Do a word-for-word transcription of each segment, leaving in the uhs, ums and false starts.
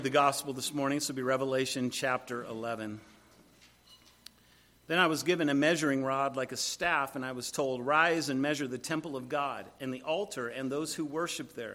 The gospel this morning, this will be Revelation chapter eleven. Then I was given a measuring rod like a staff, and I was told, "Rise and measure the temple of God, and the altar, and those who worship there.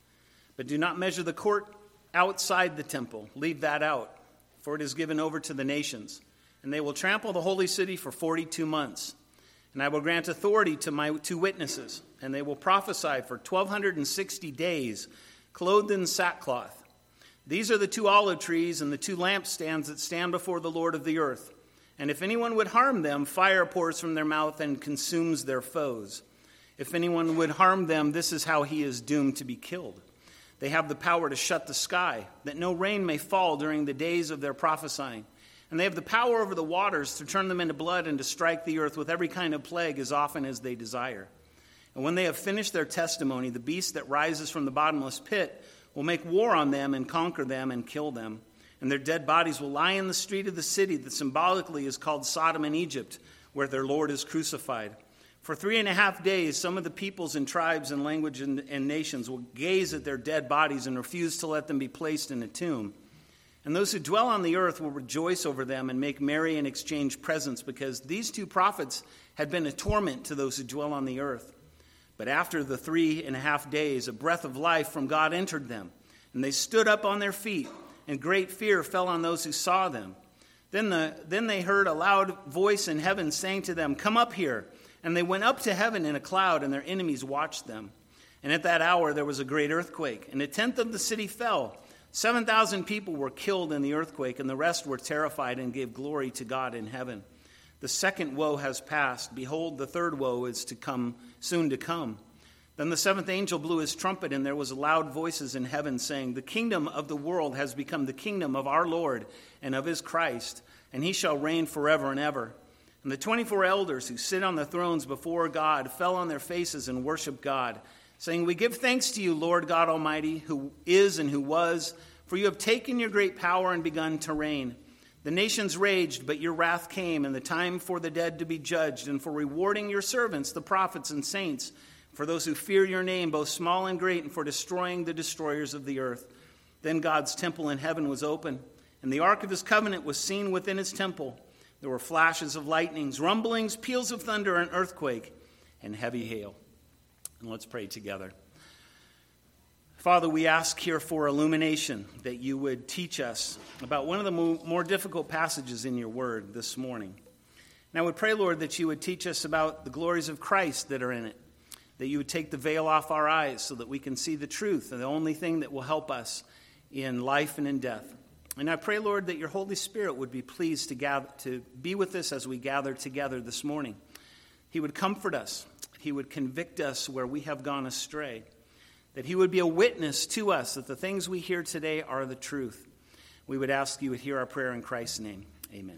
But do not measure the court outside the temple. Leave that out, for it is given over to the nations. And they will trample the holy city for forty-two months. And I will grant authority to my two witnesses, and they will prophesy for twelve sixty days, clothed in sackcloth. These are the two olive trees and the two lampstands that stand before the Lord of the earth. And if anyone would harm them, fire pours from their mouth and consumes their foes. If anyone would harm them, this is how he is doomed to be killed. They have the power to shut the sky, that no rain may fall during the days of their prophesying. And they have the power over the waters to turn them into blood and to strike the earth with every kind of plague as often as they desire. And when they have finished their testimony, the beast that rises from the bottomless pit will make war on them and conquer them and kill them. And their dead bodies will lie in the street of the city that symbolically is called Sodom and Egypt, where their Lord is crucified. For three and a half days, some of the peoples and tribes and language and, and nations will gaze at their dead bodies and refuse to let them be placed in a tomb. And those who dwell on the earth will rejoice over them and make merry and exchange presents, because these two prophets had been a torment to those who dwell on the earth. But after the three and a half days, a breath of life from God entered them, and they stood up on their feet, and great fear fell on those who saw them. Then, the, then they heard a loud voice in heaven saying to them, "Come up here." And they went up to heaven in a cloud, and their enemies watched them. And at that hour there was a great earthquake, and a tenth of the city fell. Seven thousand people were killed in the earthquake, and the rest were terrified and gave glory to God in heaven. The second woe has passed. Behold, the third woe is to come, soon to come. Then the seventh angel blew his trumpet, and there was loud voices in heaven saying, "The kingdom of the world has become the kingdom of our Lord and of his Christ, and he shall reign forever and ever." And the twenty-four elders who sit on the thrones before God fell on their faces and worshiped God, saying, "We give thanks to you, Lord God Almighty, who is and who was, for you have taken your great power and begun to reign. The nations raged, but your wrath came, and the time for the dead to be judged, and for rewarding your servants, the prophets and saints, for those who fear your name, both small and great, and for destroying the destroyers of the earth." Then God's temple in heaven was open, and the ark of his covenant was seen within his temple. There were flashes of lightnings, rumblings, peals of thunder, an earthquake, and heavy hail. And let's pray together. Father, we ask here for illumination, that you would teach us about one of the more difficult passages in your word this morning. And I would pray, Lord, that you would teach us about the glories of Christ that are in it, that you would take the veil off our eyes so that we can see the truth, and the only thing that will help us in life and in death. And I pray, Lord, that your Holy Spirit would be pleased to gather, to be with us as we gather together this morning. He would comfort us. He would convict us where we have gone astray. That he would be a witness to us that the things we hear today are the truth. We would ask you would hear our prayer in Christ's name. Amen.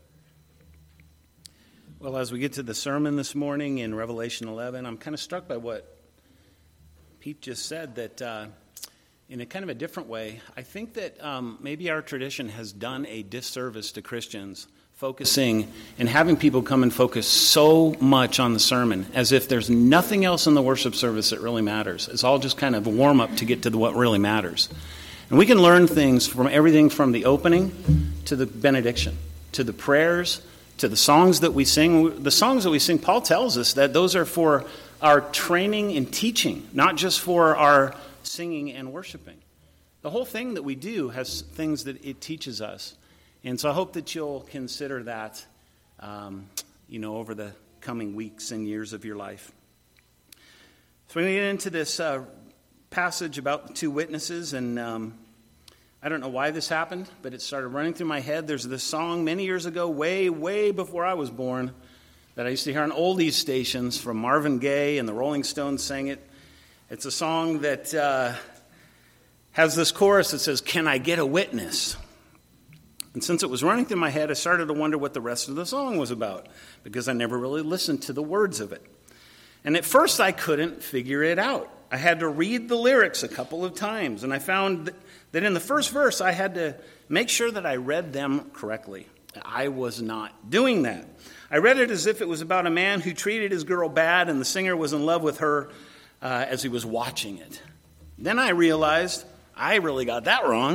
Well, as we get to the sermon this morning in Revelation eleven, I'm kind of struck by what Pete just said, that uh, in a kind of a different way, I think that um, maybe our tradition has done a disservice to Christians, focusing and having people come and focus so much on the sermon as if there's nothing else in the worship service that really matters. It's all just kind of a warm-up to get to the, what really matters. And we can learn things from everything from the opening to the benediction, to the prayers, to the songs that we sing. The songs that we sing, Paul tells us that those are for our training and teaching, not just for our singing and worshiping. The whole thing that we do has things that it teaches us. And so I hope that you'll consider that, um, you know, over the coming weeks and years of your life. So we're going to get into this uh, passage about the two witnesses, and um, I don't know why this happened, but it started running through my head. There's this song many years ago, way, way before I was born, that I used to hear on oldies stations from Marvin Gaye, and the Rolling Stones sang it. It's a song that uh, has this chorus that says, "Can I get a witness?" And since it was running through my head, I started to wonder what the rest of the song was about, because I never really listened to the words of it. And at first, I couldn't figure it out. I had to read the lyrics a couple of times, and I found that in the first verse, I had to make sure that I read them correctly. I was not doing that. I read it as if it was about a man who treated his girl bad, and the singer was in love with her uh, as he was watching it. Then I realized I really got that wrong.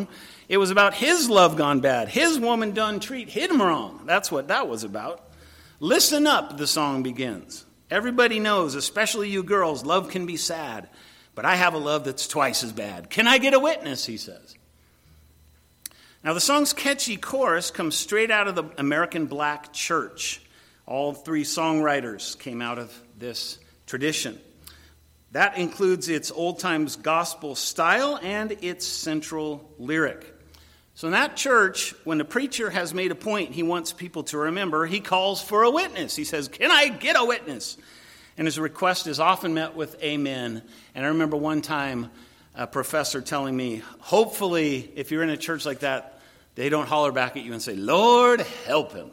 It was about his love gone bad. His woman done treat him wrong. That's what that was about. Listen up, the song begins. Everybody knows, especially you girls, love can be sad. But I have a love that's twice as bad. Can I get a witness, he says. Now, the song's catchy chorus comes straight out of the American Black Church. All three songwriters came out of this tradition. That includes its old times gospel style and its central lyric. So in that church, when the preacher has made a point he wants people to remember, he calls for a witness. He says, "Can I get a witness?" And his request is often met with amen. And I remember one time a professor telling me, hopefully, if you're in a church like that, they don't holler back at you and say, "Lord, help him."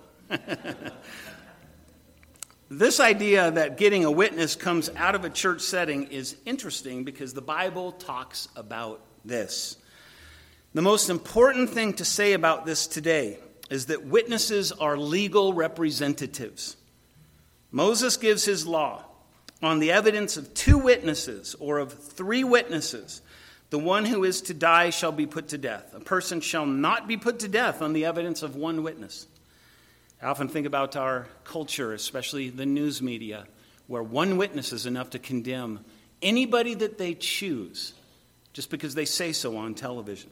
This idea that getting a witness comes out of a church setting is interesting because the Bible talks about this. The most important thing to say about this today is that witnesses are legal representatives. Moses gives his law on the evidence of two witnesses or of three witnesses. The one who is to die shall be put to death. A person shall not be put to death on the evidence of one witness. I often think about our culture, especially the news media, where one witness is enough to condemn anybody that they choose just because they say so on television.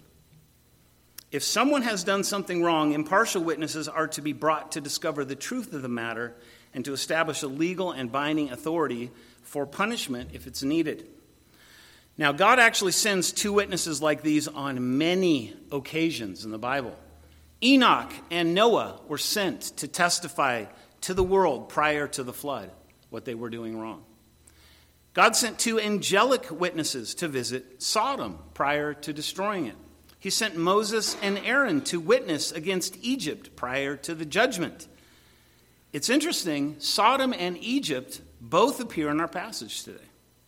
If someone has done something wrong, impartial witnesses are to be brought to discover the truth of the matter and to establish a legal and binding authority for punishment if it's needed. Now, God actually sends two witnesses like these on many occasions in the Bible. Enoch and Noah were sent to testify to the world prior to the flood what they were doing wrong. God sent two angelic witnesses to visit Sodom prior to destroying it. He sent Moses and Aaron to witness against Egypt prior to the judgment. It's interesting, Sodom and Egypt both appear in our passage today.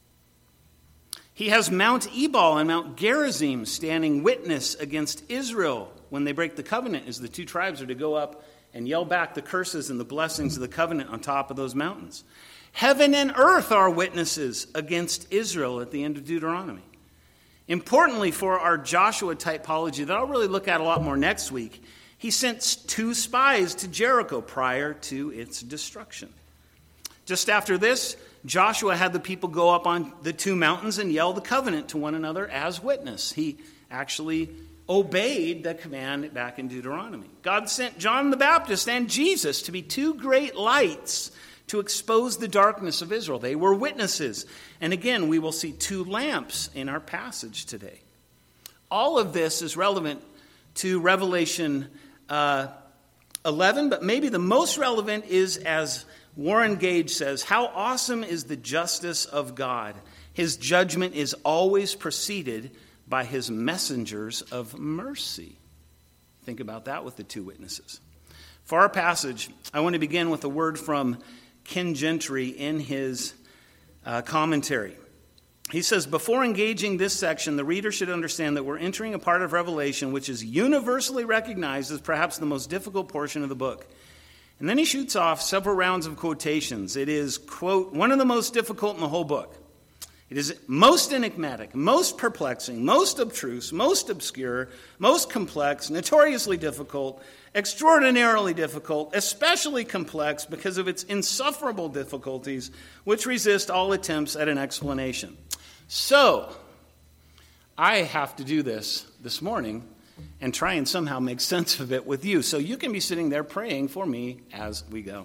He has Mount Ebal and Mount Gerizim standing witness against Israel when they break the covenant, as the two tribes are to go up and yell back the curses and the blessings of the covenant on top of those mountains. Heaven and earth are witnesses against Israel at the end of Deuteronomy. Importantly, for our Joshua typology that I'll really look at a lot more next week, he sent two spies to Jericho prior to its destruction. Just after this, Joshua had the people go up on the two mountains and yell the covenant to one another as witness. He actually obeyed the command back in Deuteronomy. God sent John the Baptist and Jesus to be two great lights to expose the darkness of Israel. They were witnesses. And again, we will see two lamps in our passage today. All of this is relevant to Revelation uh, eleven, but maybe the most relevant is, as Warren Gage says, how awesome is the justice of God. His judgment is always preceded by his messengers of mercy. Think about that with the two witnesses. For our passage, I want to begin with a word from Ken Gentry in his uh, commentary. He says, before engaging this section, the reader should understand that we're entering a part of Revelation which is universally recognized as perhaps the most difficult portion of the book. And then he shoots off several rounds of quotations. It is, quote, one of the most difficult in the whole book. It is most enigmatic, most perplexing, most abstruse, most obscure, most complex, notoriously difficult, extraordinarily difficult, especially complex because of its insufferable difficulties, which resist all attempts at an explanation. So, I have to do this this morning and try and somehow make sense of it with you. So you can be sitting there praying for me as we go.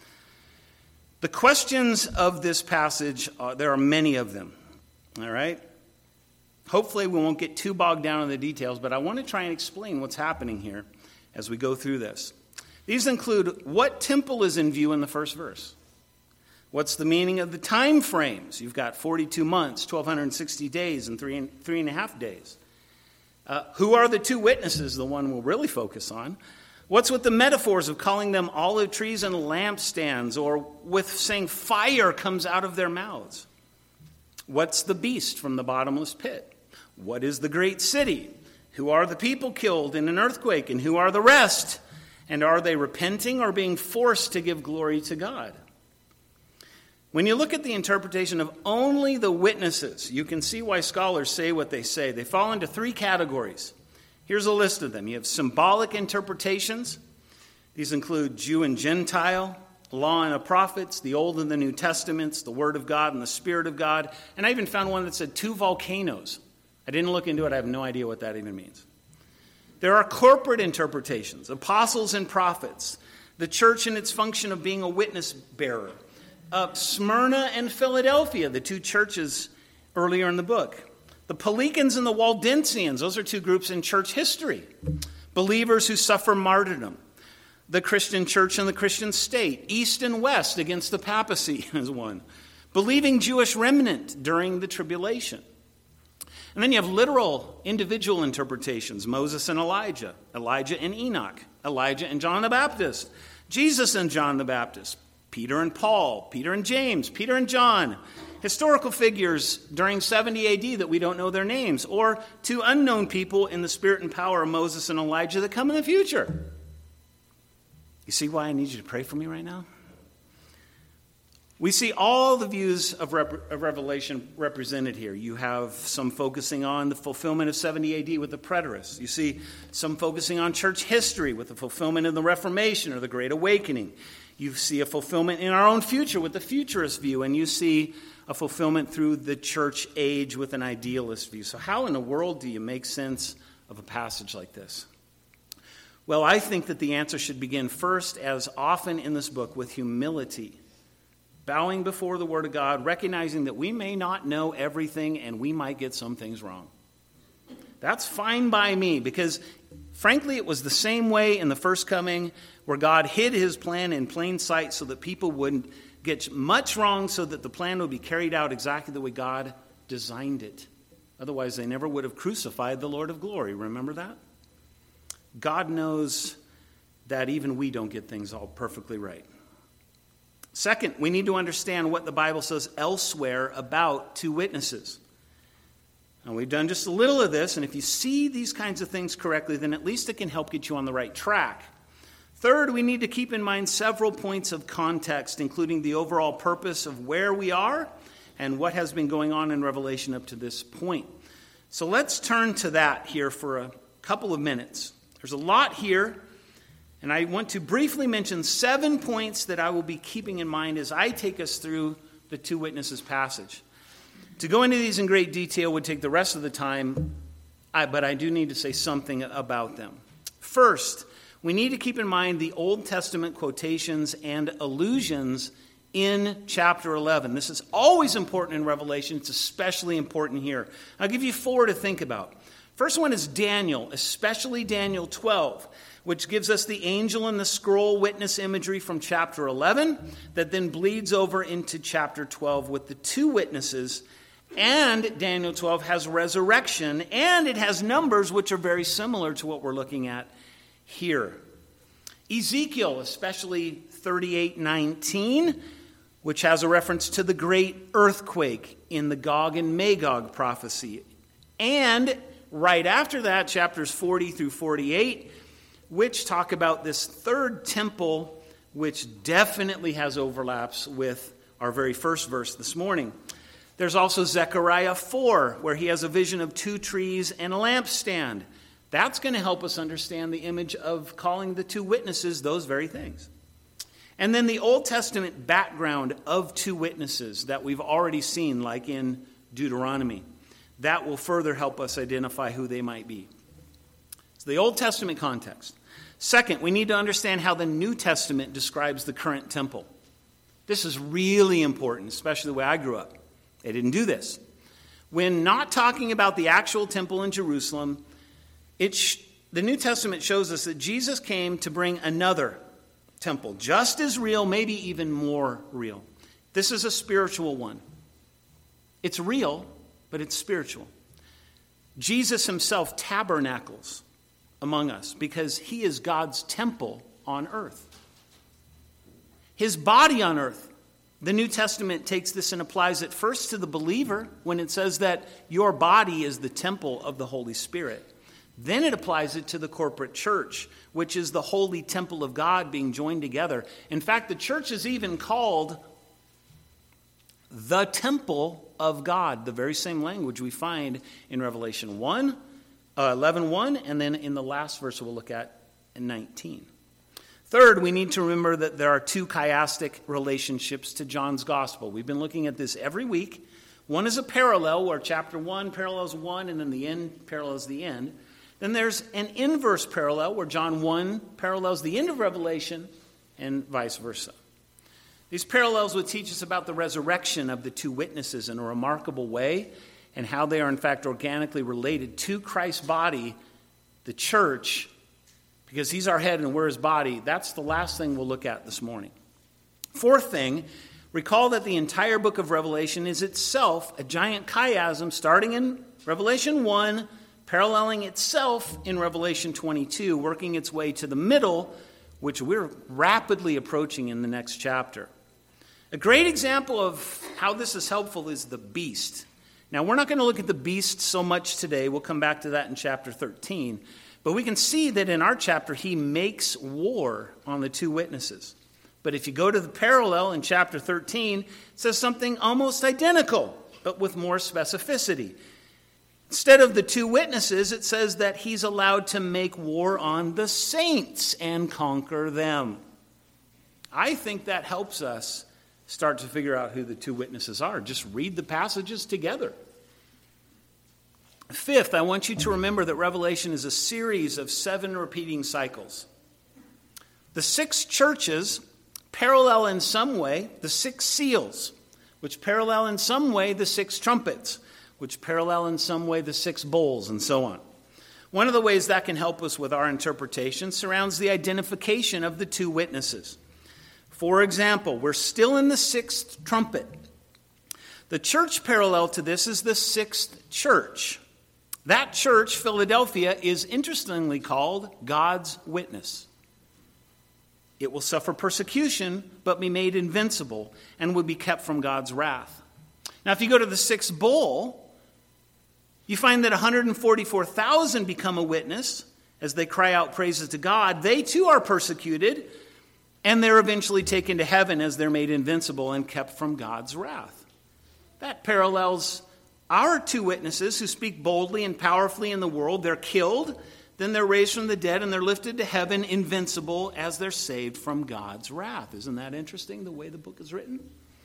The questions of this passage, uh, there are many of them, all right? Hopefully we won't get too bogged down in the details, but I want to try and explain what's happening here as we go through this. These include what temple is in view in the first verse. What's the meaning of the time frames? You've got forty-two months, twelve sixty days, and three and, three and a half days. Uh, who are the two witnesses, the one we'll really focus on? What's with the metaphors of calling them olive trees and lampstands, or with saying fire comes out of their mouths? What's the beast from the bottomless pit? What is the great city? Who are the people killed in an earthquake, and who are the rest? And are they repenting or being forced to give glory to God? When you look at the interpretation of only the witnesses, you can see why scholars say what they say. They fall into three categories. Here's a list of them. You have symbolic interpretations. These include Jew and Gentile, law and the prophets, the Old and the New Testaments, the Word of God and the Spirit of God. And I even found one that said two volcanoes. I didn't look into it. I have no idea what that even means. There are corporate interpretations, apostles and prophets, the church and its function of being a witness bearer, uh, Smyrna and Philadelphia, the two churches earlier in the book, the Pelicians and the Waldensians, those are two groups in church history, believers who suffer martyrdom, the Christian church and the Christian state, East and West against the papacy is one, believing Jewish remnant during the tribulation. And then you have literal individual interpretations, Moses and Elijah, Elijah and Enoch, Elijah and John the Baptist, Jesus and John the Baptist, Peter and Paul, Peter and James, Peter and John, historical figures during seventy A D that we don't know their names, or two unknown people in the spirit and power of Moses and Elijah that come in the future. You see why I need you to pray for me right now? We see all the views of, rep- of Revelation represented here. You have some focusing on the fulfillment of seventy A D with the preterists. You see some focusing on church history with the fulfillment of the Reformation or the Great Awakening. You see a fulfillment in our own future with the futurist view, and you see a fulfillment through the church age with an idealist view. So how in the world do you make sense of a passage like this? Well, I think that the answer should begin first, as often in this book, with humility. Bowing before the Word of God, recognizing that we may not know everything and we might get some things wrong. That's fine by me, because frankly, it was the same way in the first coming, where God hid his plan in plain sight so that people wouldn't get much wrong, so that the plan would be carried out exactly the way God designed it. Otherwise, they never would have crucified the Lord of glory. Remember that? God knows that even we don't get things all perfectly right. Second, we need to understand what the Bible says elsewhere about two witnesses. And we've done just a little of this, and if you see these kinds of things correctly, then at least it can help get you on the right track. Third, we need to keep in mind several points of context, including the overall purpose of where we are and what has been going on in Revelation up to this point. So let's turn to that here for a couple of minutes. There's a lot here. And I want to briefly mention seven points that I will be keeping in mind as I take us through the two witnesses passage. To go into these in great detail would take the rest of the time, but I do need to say something about them. First, we need to keep in mind the Old Testament quotations and allusions in chapter eleven. This is always important in Revelation. It's especially important here. I'll give you four to think about. First one is Daniel, especially Daniel twelve, which gives us the angel and the scroll witness imagery from chapter eleven that then bleeds over into chapter twelve with the two witnesses. And Daniel twelve has resurrection, and it has numbers which are very similar to what we're looking at here. Ezekiel, especially thirty-eight nineteen, which has a reference to the great earthquake in the Gog and Magog prophecy. And right after that, chapters forty through forty-eight, which talk about this third temple, which definitely has overlaps with our very first verse this morning. There's also Zechariah four, where he has a vision of two trees and a lampstand. That's going to help us understand the image of calling the two witnesses those very things. And then the Old Testament background of two witnesses that we've already seen, like in Deuteronomy. That will further help us identify who they might be. So the Old Testament context. Second, we need to understand how the New Testament describes the current temple. This is really important, especially the way I grew up. They didn't do this. When not talking about the actual temple in Jerusalem, it sh- the New Testament shows us that Jesus came to bring another temple, just as real, maybe even more real. This is a spiritual one. It's real, but it's spiritual. Jesus himself tabernacles among us because he is God's temple on earth. His body on earth. The New Testament takes this and applies it first to the believer when it says that your body is the temple of the Holy Spirit. Then it applies it to the corporate church, which is the holy temple of God being joined together. In fact, the church is even called the temple of God, the very same language we find in Revelation one, uh, eleven one, and then in the last verse we'll look at in nineteen. Third, we need to remember that there are two chiastic relationships to John's gospel. We've been looking at this every week. One is a parallel where chapter one parallels one and then the end parallels the end. Then there's an inverse parallel where John one parallels the end of Revelation and vice versa. These parallels would teach us about the resurrection of the two witnesses in a remarkable way and how they are in fact organically related to Christ's body, the church, because he's our head and we're his body. That's the last thing we'll look at this morning. Fourth thing, recall that the entire book of Revelation is itself a giant chiasm starting in Revelation one, paralleling itself in Revelation twenty-two, working its way to the middle, which we're rapidly approaching in the next chapter. A great example of how this is helpful is the beast. Now, we're not going to look at the beast so much today. We'll come back to that in chapter thirteen. But we can see that in our chapter, he makes war on the two witnesses. But if you go to the parallel in chapter thirteen, it says something almost identical, but with more specificity. Instead of the two witnesses, it says that he's allowed to make war on the saints and conquer them. I think that helps us start to figure out who the two witnesses are. Just read the passages together. Fifth, I want you to remember that Revelation is a series of seven repeating cycles. The six churches parallel in some way the six seals, which parallel in some way the six trumpets, which parallel in some way the six bowls, and so on. One of the ways that can help us with our interpretation surrounds the identification of the two witnesses. For example, we're still in the sixth trumpet. The church parallel to this is the sixth church. That church, Philadelphia, is interestingly called God's witness. It will suffer persecution, but be made invincible, and will be kept from God's wrath. Now, if you go to the sixth bowl, you find that one hundred forty-four thousand become a witness as they cry out praises to God. They too are persecuted, and they're eventually taken to heaven as they're made invincible and kept from God's wrath. That parallels our two witnesses who speak boldly and powerfully in the world. They're killed, then they're raised from the dead, and they're lifted to heaven invincible as they're saved from God's wrath. Isn't that interesting, the way the book is written?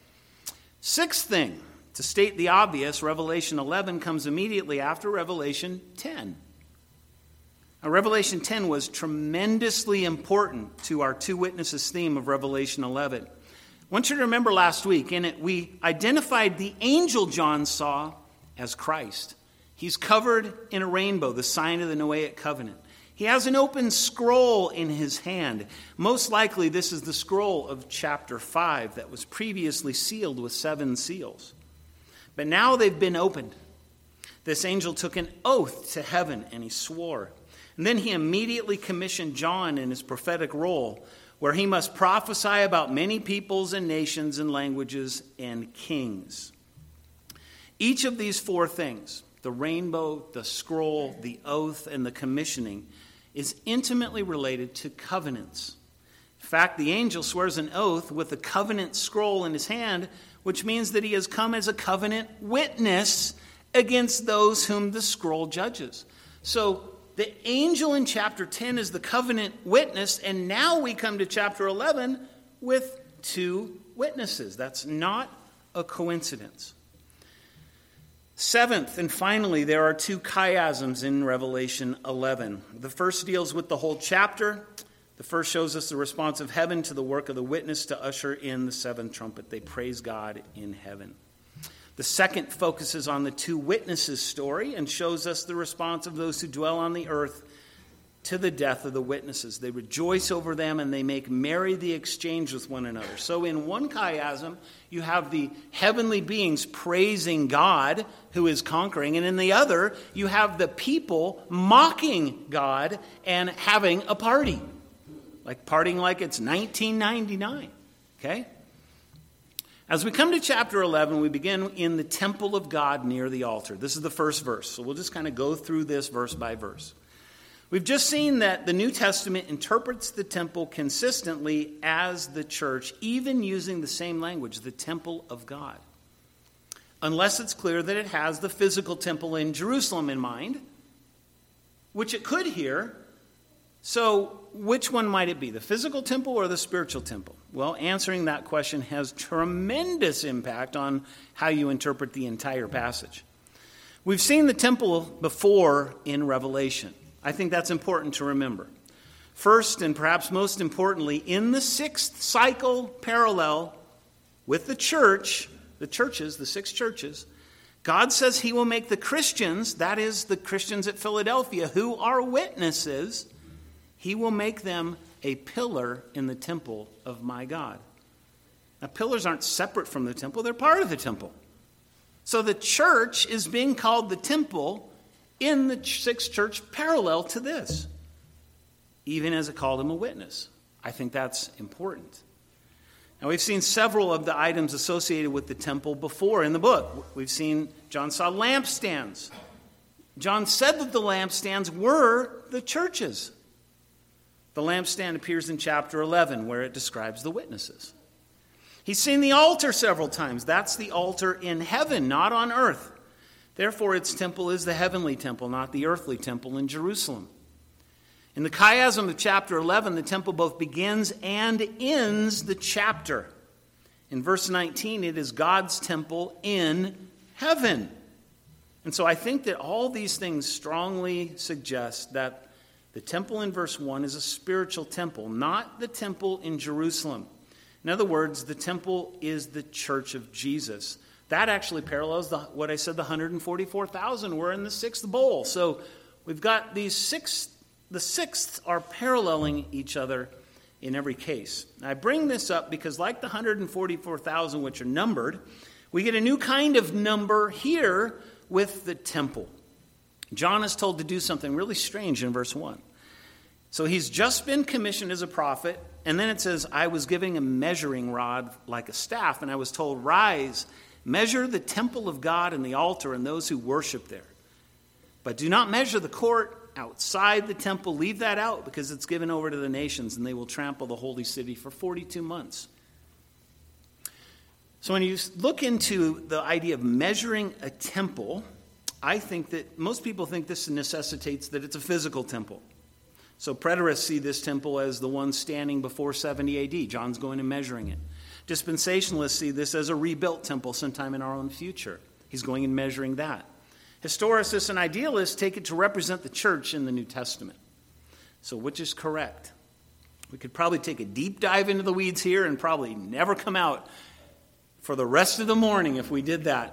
Sixth thing, to state the obvious, Revelation eleven comes immediately after Revelation ten. Now, Revelation ten was tremendously important to our two witnesses theme of Revelation eleven. I want you to remember last week, in it, we identified the angel John saw as Christ. He's covered in a rainbow, the sign of the Noahic covenant. He has an open scroll in his hand. Most likely, this is the scroll of chapter five that was previously sealed with seven seals. But now they've been opened. This angel took an oath to heaven, and he swore. And then he immediately commissioned John in his prophetic role, where he must prophesy about many peoples and nations and languages and kings. Each of these four things, the rainbow, the scroll, the oath, and the commissioning, is intimately related to covenants. In fact, the angel swears an oath with the covenant scroll in his hand, which means that he has come as a covenant witness against those whom the scroll judges. So the angel in chapter ten is the covenant witness, and now we come to chapter eleven with two witnesses. That's not a coincidence. Seventh, and finally, there are two chiasms in Revelation eleven. The first deals with the whole chapter. The first shows us the response of heaven to the work of the witness to usher in the seventh trumpet. They praise God in heaven. The second focuses on the two witnesses' story and shows us the response of those who dwell on the earth to the death of the witnesses. They rejoice over them and they make merry the exchange with one another. So in one chiasm, you have the heavenly beings praising God who is conquering, and in the other, you have the people mocking God and having a party. Like partying like it's nineteen ninety-nine. Okay? As we come to chapter eleven, we begin in the temple of God near the altar. This is the first verse, so we'll just kind of go through this verse by verse. We've just seen that the New Testament interprets the temple consistently as the church, even using the same language, the temple of God. Unless it's clear that it has the physical temple in Jerusalem in mind, which it could hear. So which one might it be, the physical temple or the spiritual temple? Well, answering that question has tremendous impact on how you interpret the entire passage. We've seen the temple before in Revelation. I think that's important to remember. First, and perhaps most importantly, in the sixth cycle parallel with the church, the churches, the six churches, God says he will make the Christians, that is the Christians at Philadelphia, who are witnesses, he will make them a pillar in the temple of my God. Now, pillars aren't separate from the temple, they're part of the temple. So the church is being called the temple in the sixth church parallel to this, even as it called him a witness. I think that's important. Now, we've seen several of the items associated with the temple before in the book. We've seen John saw lampstands. John said that the lampstands were the churches. The lampstand appears in chapter eleven, where it describes the witnesses. He's seen the altar several times. That's the altar in heaven, not on earth. Therefore, its temple is the heavenly temple, not the earthly temple in Jerusalem. In the chiasm of chapter eleven, the temple both begins and ends the chapter. In verse nineteen, it is God's temple in heaven. And so I think that all these things strongly suggest that the temple in verse one is a spiritual temple, not the temple in Jerusalem. In other words, the temple is the church of Jesus. That actually parallels the, what I said the one hundred forty-four thousand were in the sixth bowl. So we've got these six, the sixths are paralleling each other in every case. I bring this up because like the one hundred forty-four thousand, which are numbered, we get a new kind of number here with the temple. John is told to do something really strange in verse one. So he's just been commissioned as a prophet, and then it says, I was giving a measuring rod like a staff, and I was told, rise, measure the temple of God and the altar and those who worship there. But do not measure the court outside the temple. Leave that out because it's given over to the nations, and they will trample the holy city for forty-two months. So when you look into the idea of measuring a temple, I think that most people think this necessitates that it's a physical temple. So preterists see this temple as the one standing before seventy A D. John's going and measuring it. Dispensationalists see this as a rebuilt temple sometime in our own future. He's going and measuring that. Historicists and idealists take it to represent the church in the New Testament. So which is correct? We could probably take a deep dive into the weeds here and probably never come out for the rest of the morning if we did that.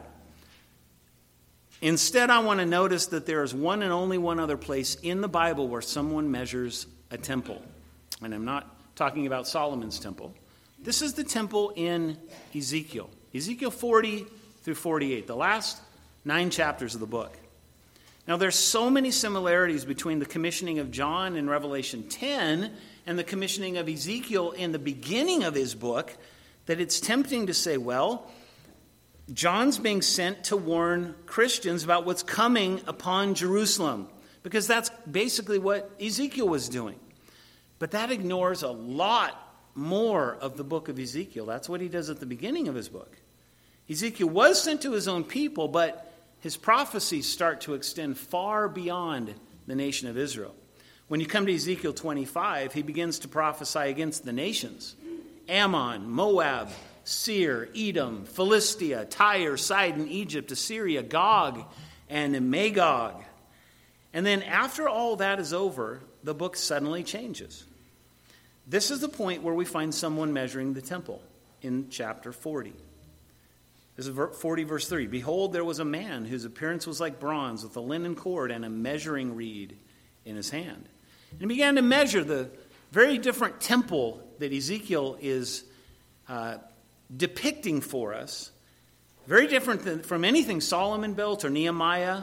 Instead, I want to notice that there is one and only one other place in the Bible where someone measures a temple. And I'm not talking about Solomon's temple. This is the temple in Ezekiel. Ezekiel forty through forty-eight, the last nine chapters of the book. Now, there's so many similarities between the commissioning of John in Revelation ten and the commissioning of Ezekiel in the beginning of his book that it's tempting to say, well, John's being sent to warn Christians about what's coming upon Jerusalem, because that's basically what Ezekiel was doing. But that ignores a lot more of the book of Ezekiel. That's what he does at the beginning of his book. Ezekiel was sent to his own people, but his prophecies start to extend far beyond the nation of Israel. When you come to Ezekiel twenty-five, he begins to prophesy against the nations: Ammon, Moab, Seir, Edom, Philistia, Tyre, Sidon, Egypt, Assyria, Gog, and Magog. And then after all that is over, the book suddenly changes. This is the point where we find someone measuring the temple in chapter forty. This is forty verse three. Behold, there was a man whose appearance was like bronze, with a linen cord and a measuring reed in his hand. And he began to measure the very different temple that Ezekiel is uh, depicting for us, very different than, from anything Solomon built or Nehemiah.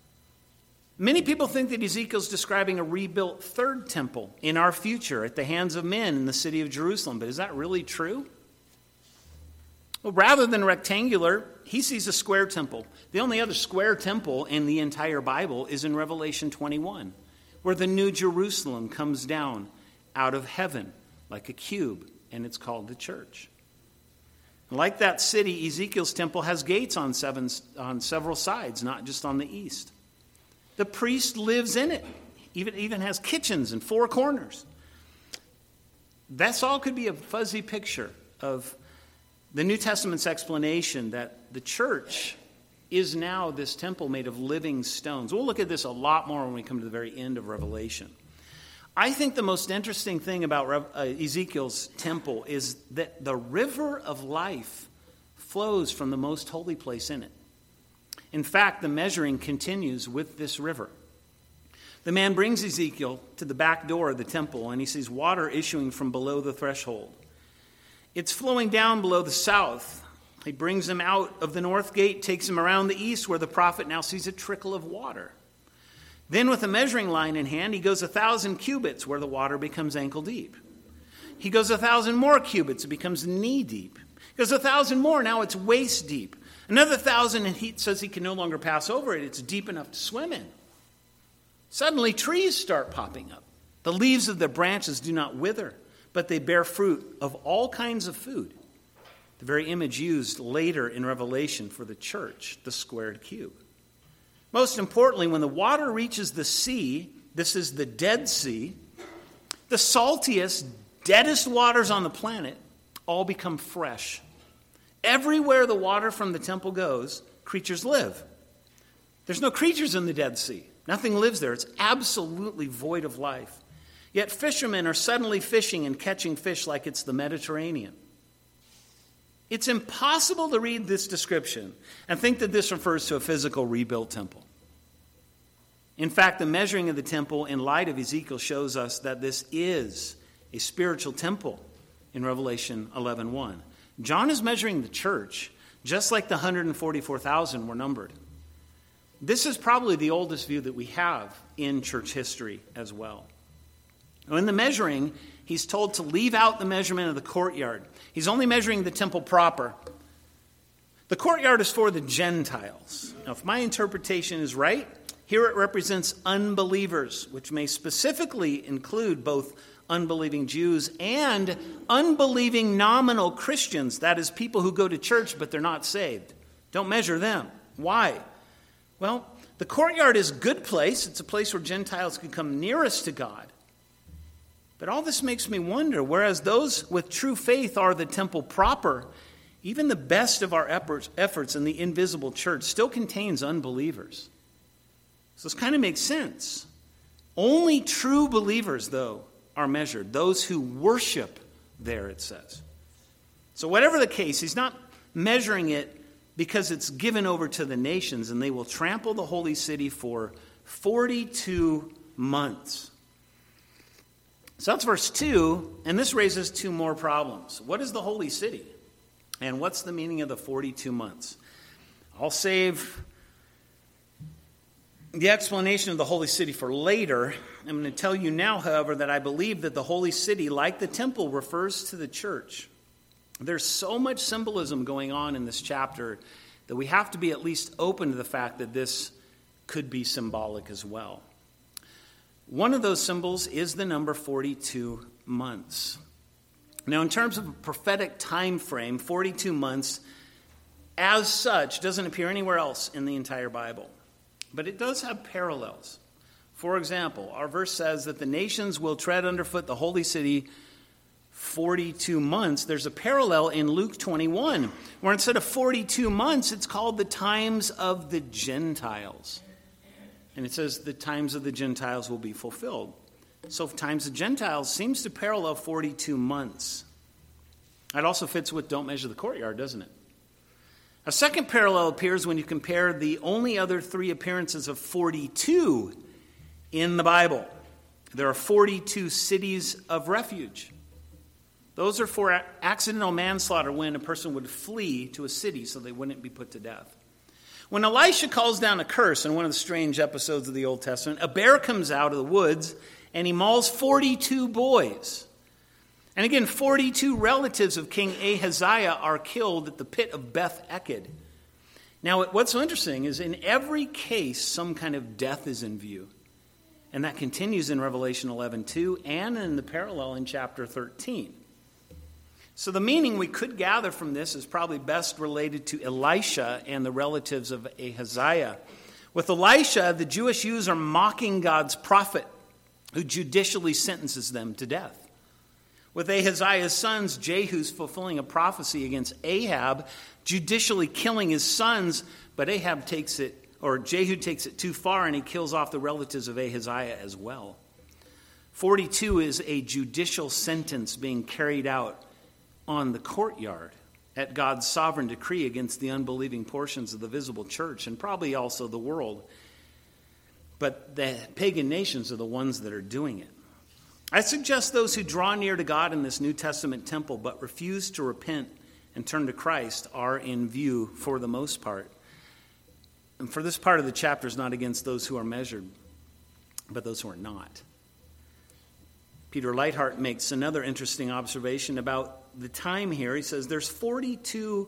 Many people think that Ezekiel's describing a rebuilt third temple in our future at the hands of men in the city of Jerusalem. But is that really true? Well, rather than rectangular, he sees a square temple. The only other square temple in the entire Bible is in Revelation twenty-one, where the New Jerusalem comes down out of heaven like a cube, and it's called the church. Like that city, Ezekiel's temple has gates on seven on several sides, not just on the east. The priest lives in it. Even, even has kitchens in four corners. That's all could be a fuzzy picture of the New Testament's explanation that the church is now this temple made of living stones. We'll look at this a lot more when we come to the very end of Revelation. I think the most interesting thing about Ezekiel's temple is that the river of life flows from the most holy place in it. In fact, the measuring continues with this river. The man brings Ezekiel to the back door of the temple, and he sees water issuing from below the threshold. It's flowing down below the south. He brings him out of the north gate, takes him around the east, where the prophet now sees a trickle of water. Then with a measuring line in hand, he goes a thousand cubits, where the water becomes ankle deep. He goes a thousand more cubits, it becomes knee deep. He goes a thousand more, now it's waist deep. Another thousand, and he says he can no longer pass over it. It's deep enough to swim in. Suddenly, trees start popping up. The leaves of their branches do not wither, but they bear fruit of all kinds of food. The very image used later in Revelation for the church, the squared cube. Most importantly, when the water reaches the sea, this is the Dead Sea, the saltiest, deadest waters on the planet all become fresh. Everywhere the water from the temple goes, creatures live. There's no creatures in the Dead Sea. Nothing lives there. It's absolutely void of life. Yet fishermen are suddenly fishing and catching fish like it's the Mediterranean. It's impossible to read this description and think that this refers to a physical rebuilt temple. In fact, the measuring of the temple in light of Ezekiel shows us that this is a spiritual temple in Revelation eleven one. John is measuring the church just like the one hundred forty-four thousand were numbered. This is probably the oldest view that we have in church history as well. In the measuring, he's told to leave out the measurement of the courtyard. He's only measuring the temple proper. The courtyard is for the Gentiles. Now, if my interpretation is right, here it represents unbelievers, which may specifically include both unbelieving Jews and unbelieving nominal Christians. That is, people who go to church but they're not saved. Don't measure them. Why? Well, the courtyard is a good place. It's a place where Gentiles can come nearest to God. But all this makes me wonder, whereas those with true faith are the temple proper, even the best of our efforts, efforts in the invisible church still contains unbelievers. So this kind of makes sense. Only true believers, though, are measured. Those who worship there, it says. So whatever the case, he's not measuring it because it's given over to the nations, and they will trample the holy city for forty-two months. So that's verse two, and this raises two more problems. What is the holy city? And what's the meaning of the forty-two months? I'll save the explanation of the holy city for later. I'm going to tell you now, however, that I believe that the holy city, like the temple, refers to the church. There's so much symbolism going on in this chapter that we have to be at least open to the fact that this could be symbolic as well. One of those symbols is the number forty-two months. Now, in terms of a prophetic time frame, forty-two months, as such, doesn't appear anywhere else in the entire Bible. But it does have parallels. For example, our verse says that the nations will tread underfoot the holy city forty-two months. There's a parallel in Luke twenty-one, where instead of forty-two months, it's called the times of the Gentiles. And it says the times of the Gentiles will be fulfilled. So times of Gentiles seems to parallel forty-two months. That also fits with don't measure the courtyard, doesn't it? A second parallel appears when you compare the only other three appearances of forty-two in the Bible. There are forty-two cities of refuge. Those are for accidental manslaughter, when a person would flee to a city so they wouldn't be put to death. When Elisha calls down a curse in one of the strange episodes of the Old Testament, a bear comes out of the woods and he mauls forty-two boys. And again, forty-two relatives of King Ahaziah are killed at the pit of Beth Eked. Now, what's so interesting is in every case, some kind of death is in view. And that continues in Revelation eleven two and in the parallel in chapter thirteen. So the meaning we could gather from this is probably best related to Elisha and the relatives of Ahaziah. With Elisha, the Jewish Jews are mocking God's prophet who judicially sentences them to death. With Ahaziah's sons, Jehu's fulfilling a prophecy against Ahab, judicially killing his sons, but Ahab takes it, or Jehu takes it too far, and he kills off the relatives of Ahaziah as well. forty-two is a judicial sentence being carried out on the courtyard at God's sovereign decree against the unbelieving portions of the visible church and probably also the world. But the pagan nations are the ones that are doing it. I suggest those who draw near to God in this New Testament temple but refuse to repent and turn to Christ are in view for the most part. And for this part of the chapter is not against those who are measured, but those who are not. Peter Leithart makes another interesting observation about the time here. He says there's forty-two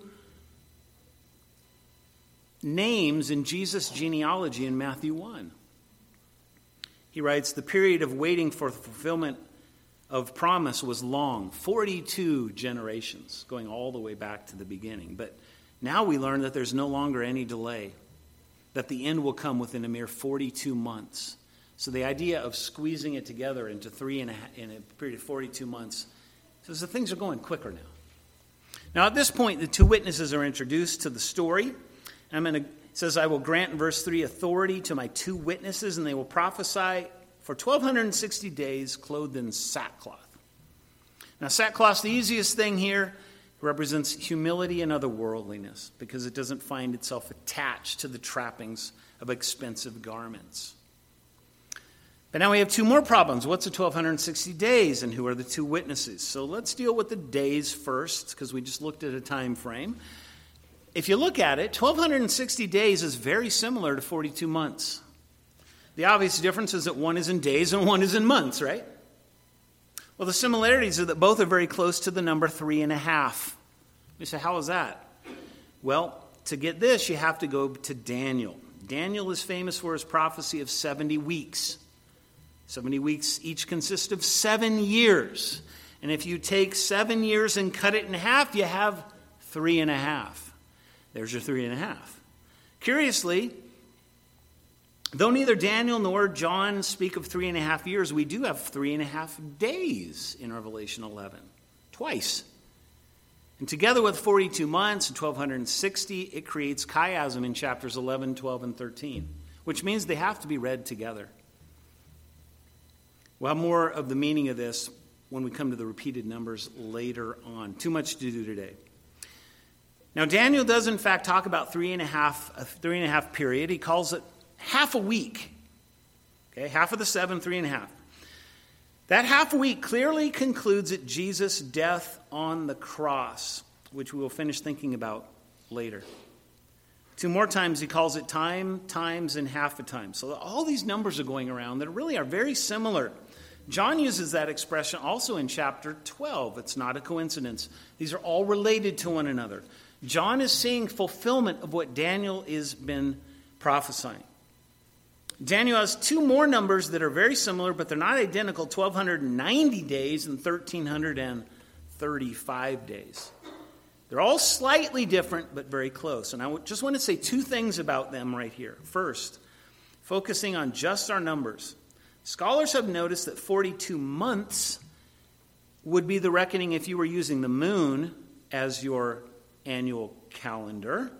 names in Jesus' genealogy in Matthew one. He writes, the period of waiting for the fulfillment of promise was long, forty-two generations, going all the way back to the beginning. But now we learn that there's no longer any delay, that the end will come within a mere forty-two months. So the idea of squeezing it together into three and a half, in a period of forty-two months, says that things are going quicker now. Now at this point, the two witnesses are introduced to the story. I'm going to, it says, I will grant in verse three authority to my two witnesses, and they will prophesy for twelve sixty days, clothed in sackcloth. Now sackcloth's the easiest thing here. It represents humility and otherworldliness because it doesn't find itself attached to the trappings of expensive garments. But now we have two more problems. What's the twelve sixty days, and who are the two witnesses? So let's deal with the days first, because we just looked at a time frame. If you look at it, twelve sixty days is very similar to forty-two months. The obvious difference is that one is in days and one is in months, right? Well, the similarities are that both are very close to the number three and a half. You say, how is that? Well, to get this, you have to go to Daniel. Daniel is famous for his prophecy of seventy weeks. seventy weeks each consist of seven years. And if you take seven years and cut it in half, you have three and a half. There's your three and a half. Curiously, though neither Daniel nor John speak of three and a half years, we do have three and a half days in Revelation eleven. Twice. And together with forty-two months and twelve sixty, it creates chiasm in chapters eleven, twelve, and thirteen, which means they have to be read together. We'll have more of the meaning of this when we come to the repeated numbers later on. Too much to do today. Now, Daniel does, in fact, talk about three and a half, a three and a half period. He calls it half a week. Okay, half of the seven, three and a half. That half a week clearly concludes at Jesus' death on the cross, which we will finish thinking about later. Two more times he calls it time, times, and half a time. So all these numbers are going around that really are very similar. John uses that expression also in chapter twelve. It's not a coincidence. These are all related to one another. John is seeing fulfillment of what Daniel has been prophesying. Daniel has two more numbers that are very similar, but they're not identical, twelve ninety days and thirteen thirty-five days. They're all slightly different, but very close. And I just want to say two things about them right here. First, focusing on just our numbers. Scholars have noticed that forty-two months would be the reckoning if you were using the moon as your annual calendar.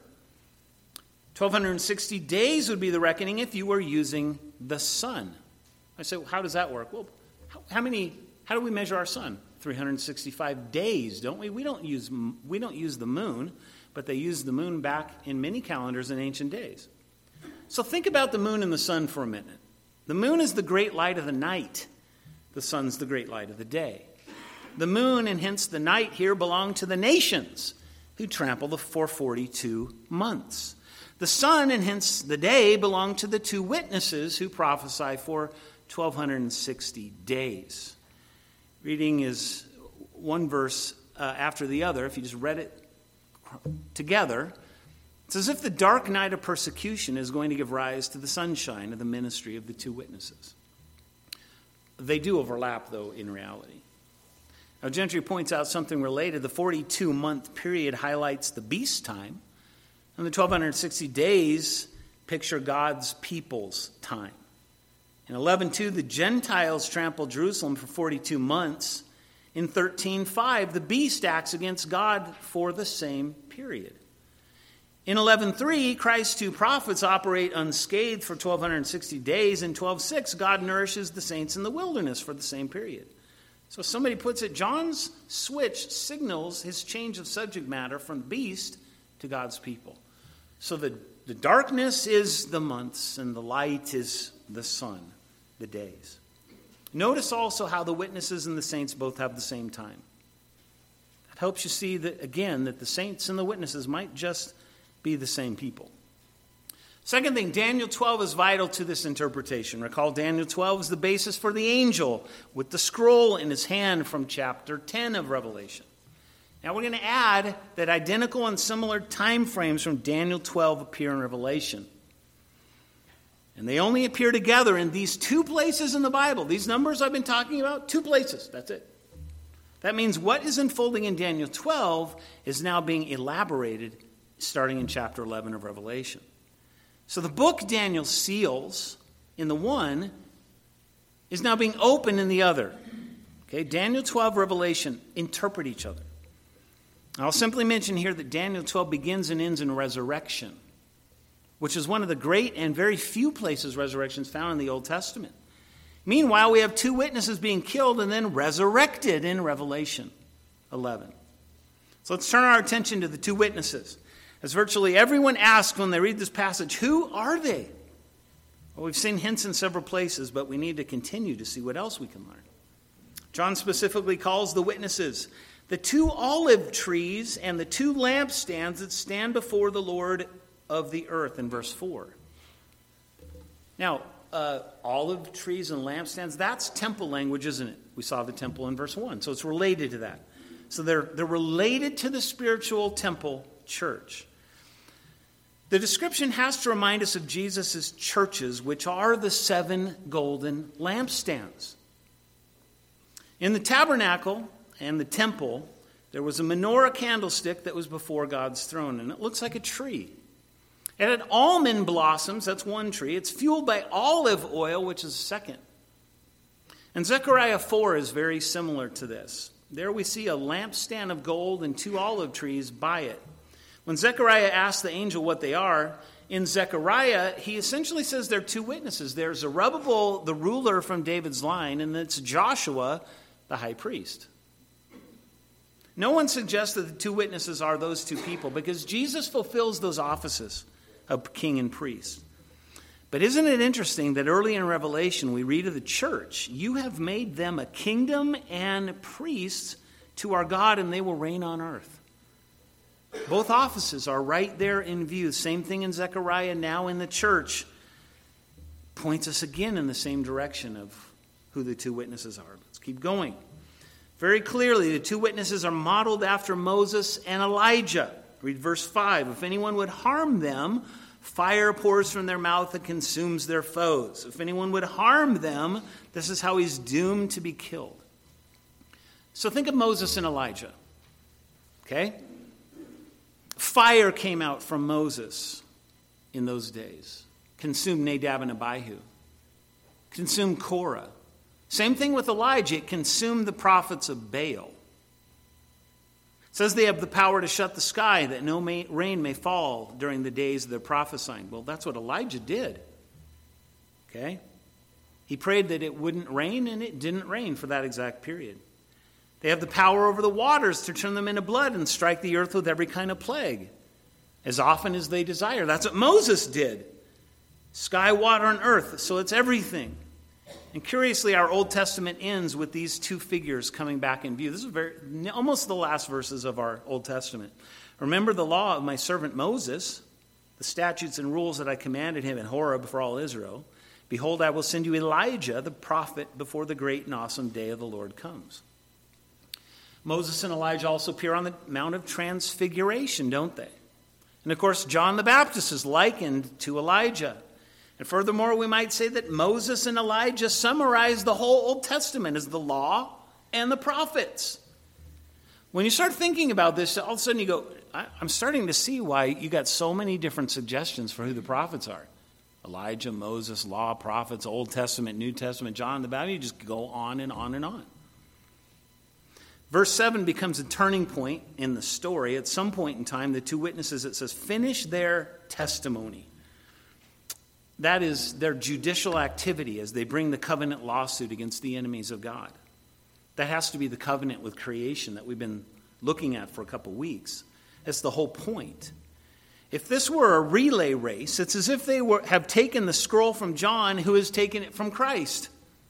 twelve sixty days would be the reckoning if you were using the sun. I say, well, how does that work? Well, how, how many? How do we measure our sun? three hundred sixty-five days, don't we? We don't use we don't use the moon, but they use the moon back in many calendars in ancient days. So think about the moon and the sun for a minute. The moon is the great light of the night. The sun's the great light of the day. The moon and hence the night here belong to the nations who trample the for forty-two months. The sun and hence the day belong to the two witnesses who prophesy for twelve sixty days. Reading is one verse uh, after the other. If you just read it together, it's as if the dark night of persecution is going to give rise to the sunshine of the ministry of the two witnesses. They do overlap, though, in reality. Now, Gentry points out something related. The forty-two month period highlights the beast time, and the twelve sixty days picture God's people's time. In eleven two, the Gentiles trample Jerusalem for forty-two months. In thirteen five, the beast acts against God for the same period. In eleven three, Christ's two prophets operate unscathed for twelve sixty days. In twelve six, God nourishes the saints in the wilderness for the same period. So somebody puts it, John's switch signals his change of subject matter from beast to God's people. So the, the darkness is the months and the light is the sun, the days. Notice also how the witnesses and the saints both have the same time. That helps you see that, again, that the saints and the witnesses might just be the same people. Second thing, Daniel twelve is vital to this interpretation. Recall, Daniel twelve is the basis for the angel with the scroll in his hand from chapter ten of Revelation. Now we're going to add that identical and similar time frames from Daniel twelve appear in Revelation. And they only appear together in these two places in the Bible. These numbers I've been talking about, two places. That's it. That means what is unfolding in Daniel twelve is now being elaborated starting in chapter eleven of Revelation. So the book Daniel seals in the one is now being opened in the other. Okay, Daniel twelve, Revelation interpret each other. I'll simply mention here that Daniel twelve begins and ends in resurrection, which is one of the great and very few places resurrection is found in the Old Testament. Meanwhile, we have two witnesses being killed and then resurrected in Revelation eleven. So let's turn our attention to the two witnesses. As virtually everyone asks when they read this passage, who are they? Well, we've seen hints in several places, but we need to continue to see what else we can learn. John specifically calls the witnesses the two olive trees and the two lampstands that stand before the Lord of the earth in verse four. Now, uh, olive trees and lampstands, that's temple language, isn't it? We saw the temple in verse one, so it's related to that. So they're, they're related to the spiritual temple church. The description has to remind us of Jesus' churches, which are the seven golden lampstands. In the tabernacle and the temple, there was a menorah candlestick that was before God's throne, and it looks like a tree. It had almond blossoms, that's one tree. It's fueled by olive oil, which is a second. And Zechariah four is very similar to this. There we see a lampstand of gold and two olive trees by it. When Zechariah asks the angel what they are, in Zechariah, he essentially says there are two witnesses. There's Zerubbabel, the ruler from David's line, and it's Joshua, the high priest. No one suggests that the two witnesses are those two people because Jesus fulfills those offices of king and priest. But isn't it interesting that early in Revelation we read of the church, you have made them a kingdom and priests to our God, and they will reign on earth. Both offices are right there in view. Same thing in Zechariah, now in the church. Points us again in the same direction of who the two witnesses are. Let's keep going. Very clearly, the two witnesses are modeled after Moses and Elijah. Read verse five. If anyone would harm them, fire pours from their mouth and consumes their foes. If anyone would harm them, this is how he's doomed to be killed. So think of Moses and Elijah. Okay? Fire came out from Moses in those days. Consumed Nadab and Abihu. Consumed Korah. Same thing with Elijah. It consumed the prophets of Baal. It says they have the power to shut the sky that no may, rain may fall during the days of their prophesying. Well, that's what Elijah did. Okay? He prayed that it wouldn't rain, and it didn't rain for that exact period. They have the power over the waters to turn them into blood and strike the earth with every kind of plague, as often as they desire. That's what Moses did. Sky, water, and earth. So it's everything. And curiously, our Old Testament ends with these two figures coming back in view. This is very, almost the last verses of our Old Testament. Remember the law of my servant Moses, the statutes and rules that I commanded him in Horeb for all Israel. Behold, I will send you Elijah, the prophet, before the great and awesome day of the Lord comes. Moses and Elijah also appear on the Mount of Transfiguration, don't they? And of course, John the Baptist is likened to Elijah. And furthermore, we might say that Moses and Elijah summarize the whole Old Testament as the law and the prophets. When you start thinking about this, all of a sudden you go, I'm starting to see why you got so many different suggestions for who the prophets are. Elijah, Moses, law, prophets, Old Testament, New Testament, John the Baptist. You just go on and on and on. Verse seven becomes a turning point in the story. At some point in time, the two witnesses, it says, finish their testimony. That is their judicial activity as they bring the covenant lawsuit against the enemies of God. That has to be the covenant with creation that we've been looking at for a couple weeks. That's the whole point. If this were a relay race, it's as if they were, have taken the scroll from John, who has taken it from Christ.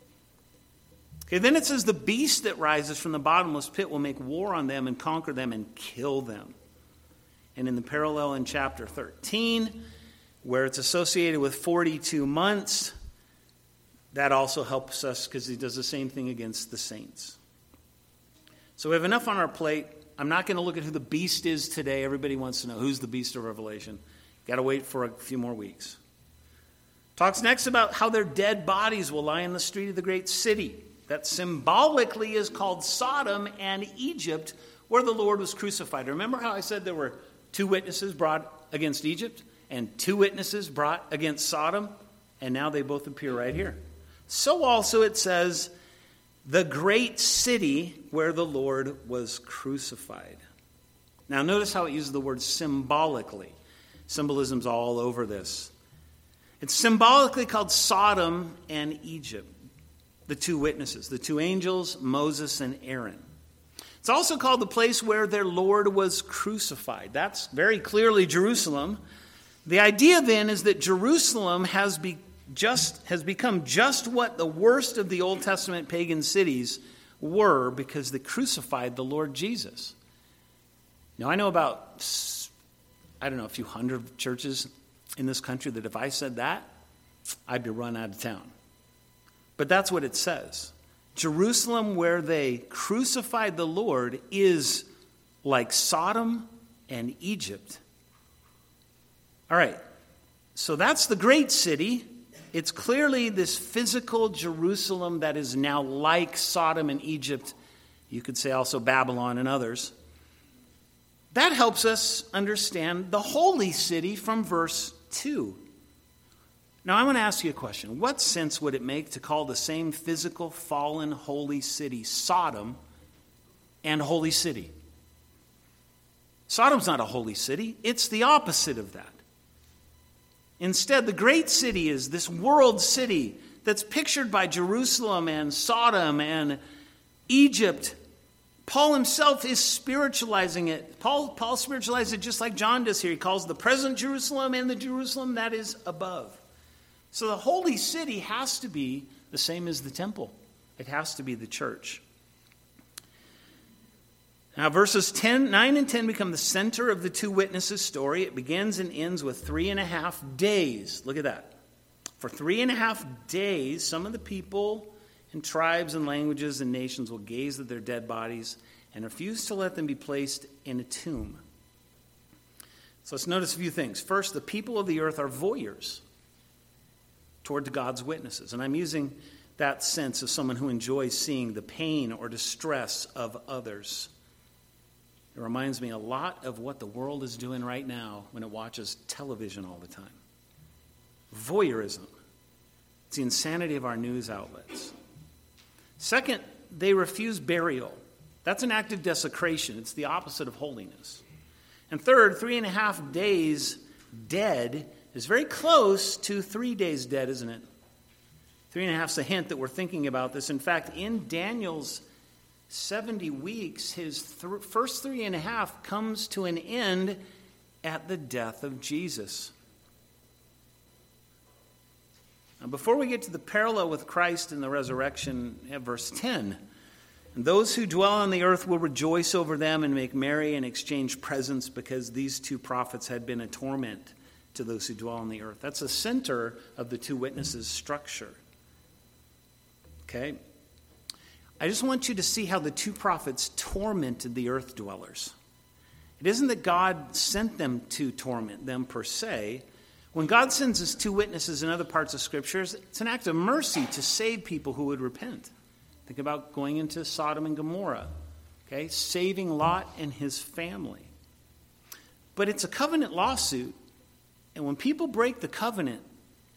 Okay, then it says the beast that rises from the bottomless pit will make war on them and conquer them and kill them. And in the parallel in chapter thirteen, where it's associated with forty-two months, that also helps us because he does the same thing against the saints. So we have enough on our plate. I'm not going to look at who the beast is today. Everybody wants to know who's the beast of Revelation. Got to wait for a few more weeks. Talks next about how their dead bodies will lie in the street of the great city. That symbolically is called Sodom and Egypt, where the Lord was crucified. Remember how I said there were two witnesses brought against Egypt and two witnesses brought against Sodom? And now they both appear right here. So also it says, the great city where the Lord was crucified. Now notice how it uses the word symbolically. Symbolism's all over this. It's symbolically called Sodom and Egypt. The two witnesses, the two angels, Moses and Aaron. It's also called the place where their Lord was crucified. That's very clearly Jerusalem. The idea then is that Jerusalem has be just has become just what the worst of the Old Testament pagan cities were because they crucified the Lord Jesus. Now I know about, I don't know, a few hundred churches in this country that if I said that, I'd be run out of town. But that's what it says. Jerusalem, where they crucified the Lord, is like Sodom and Egypt. All right, so that's the great city. It's clearly this physical Jerusalem that is now like Sodom and Egypt. You could say also Babylon and others. That helps us understand the holy city from verse two. Now, I want to ask you a question. What sense would it make to call the same physical, fallen, holy city Sodom and holy city? Sodom's not a holy city. It's the opposite of that. Instead, the great city is this world city that's pictured by Jerusalem and Sodom and Egypt. Paul himself is spiritualizing it. Paul, Paul spiritualizes it just like John does here. He calls the present Jerusalem and the Jerusalem that is above. So the holy city has to be the same as the temple. It has to be the church. Now verses ten, nine and ten become the center of the two witnesses' story. It begins and ends with three and a half days. Look at that. For three and a half days, some of the people and tribes and languages and nations will gaze at their dead bodies and refuse to let them be placed in a tomb. So let's notice a few things. First, the people of the earth are voyeurs toward God's witnesses. And I'm using that sense of someone who enjoys seeing the pain or distress of others. It reminds me a lot of what the world is doing right now when it watches television all the time. Voyeurism. It's the insanity of our news outlets. Second, they refuse burial. That's an act of desecration. It's the opposite of holiness. And third, three and a half days dead is very close to three days dead, isn't it? Three and a half is a hint that we're thinking about this. In fact, in Daniel's seventy weeks, his th- first three and a half comes to an end at the death of Jesus. Now, before we get to the parallel with Christ and the resurrection, we have verse ten. And those who dwell on the earth will rejoice over them and make merry and exchange presents because these two prophets had been a torment to those who dwell on the earth. That's the center of the two witnesses' structure. Okay? I just want you to see how the two prophets tormented the earth dwellers. It isn't that God sent them to torment them per se. When God sends his two witnesses in other parts of Scriptures, it's an act of mercy to save people who would repent. Think about going into Sodom and Gomorrah, okay? Saving Lot and his family. But it's a covenant lawsuit. And when people break the covenant,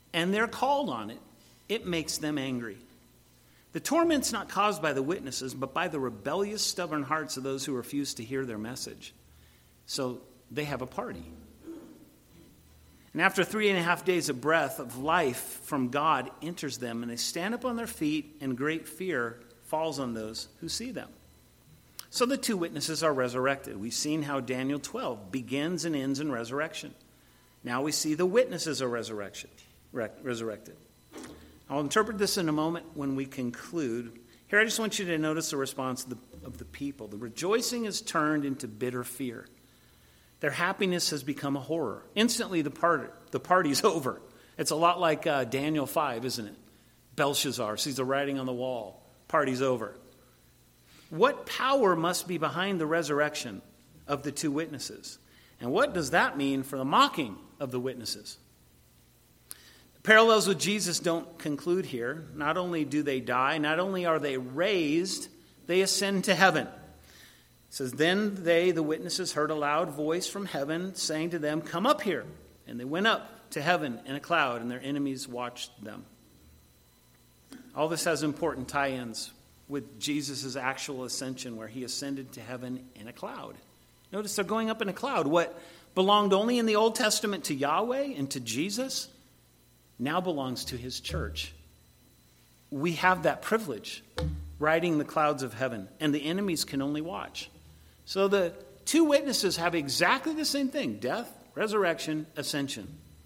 and they're called on it, it makes them angry. The torment's not caused by the witnesses, but by the rebellious, stubborn hearts of those who refuse to hear their message. So they have a party. And after three and a half days of breath of life from God enters them, and they stand up on their feet, and great fear falls on those who see them. So the two witnesses are resurrected. We've seen how Daniel twelve begins and ends in resurrection. Now we see the witnesses are resurrection, re- resurrected. I'll interpret this in a moment when we conclude. Here I just want you to notice the response of the, of the people. The rejoicing is turned into bitter fear. Their happiness has become a horror. Instantly the, part, the party's over. It's a lot like uh, Daniel five, isn't it? Belshazzar sees the writing on the wall. Party's over. What power must be behind the resurrection of the two witnesses? And what does that mean for the mocking of the witnesses? The parallels with Jesus don't conclude here. Not only do they die, not only are they raised, they ascend to heaven. It says, then they, the witnesses, heard a loud voice from heaven saying to them, come up here. And they went up to heaven in a cloud, and their enemies watched them. All this has important tie-ins with Jesus' actual ascension, where he ascended to heaven in a cloud. Notice they're going up in a cloud. What belonged only in the Old Testament to Yahweh and to Jesus now belongs to his church. We have that privilege, riding the clouds of heaven, and the enemies can only watch. So the two witnesses have exactly the same thing: death, resurrection, ascension.